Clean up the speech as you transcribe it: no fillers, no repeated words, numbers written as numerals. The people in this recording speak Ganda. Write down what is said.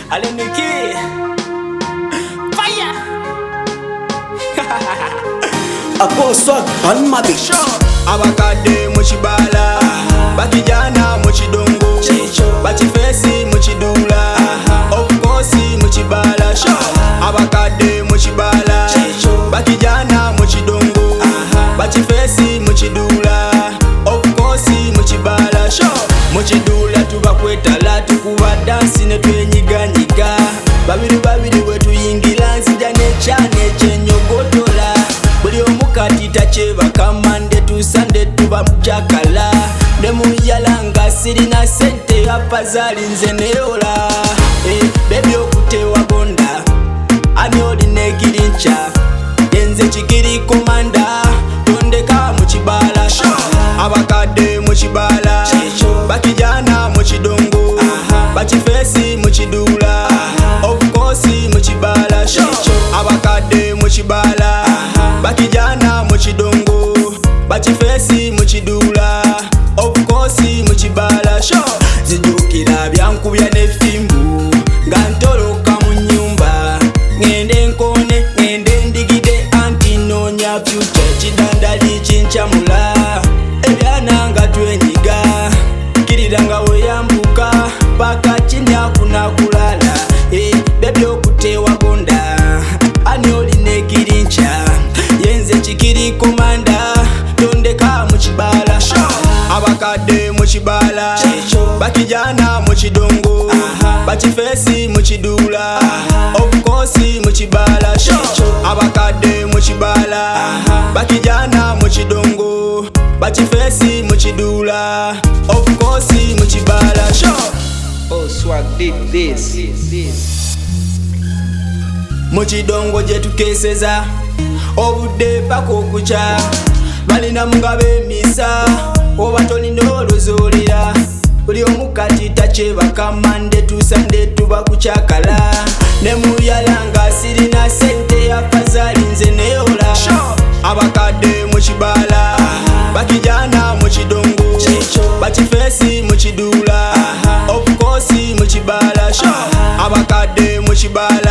Aleniki Fire Apostle on my bitch. Abakade muchibala bakijana muchidongo bachifesi muchidula of course muchibala abakade muchibala bakijana muchidongo bachifesi muchidula of course muchibala muchidula tubakwetala tukuba dansi netwenyiganyiga babiri wetuyingira nzija nechane chenyogotola buli omukatita chebakamande tusande tuba mukyakala ne muyalanga sirina sente apazali nze neola bebi okutewa gonda ani olina ekirinca yenze kikiri komanda tondeka mukibala abakadde mukibala bakijana mukidongo bakifesi mukidula of course mukibala abakadde mukibala bakijana muchidongo bachifesi muchidula of course muchibala zidukira byankubya nefimbu ngantoloka mu nyumba ngende nkone ngende ndigide anti nonya future chidandali chinchamula ebyananga twenyiga kiriranga weyambuka paka chini hakuna kulala bebi okutewa gonda ani olina ekirinca yenze chikiri komanda tondeka muchibala abakade muchibala bakijana muchidongo bachifesi muchidula of course muchibala abakade muchibala bakijana muchidongo bachifesi muchidula of course muchibala Oh, swag did this. Muchidongo jetukeseza obudde paka okucha balina mugabe misa oba tolina oluzulira buli omukatita kyebakamande tusande tuba kukyakala ne muyalanga sirina sente afazali nze neola abakadde mukibala bakijana mukidongo bakifesi mukidula of course mukibala abakadde mukibala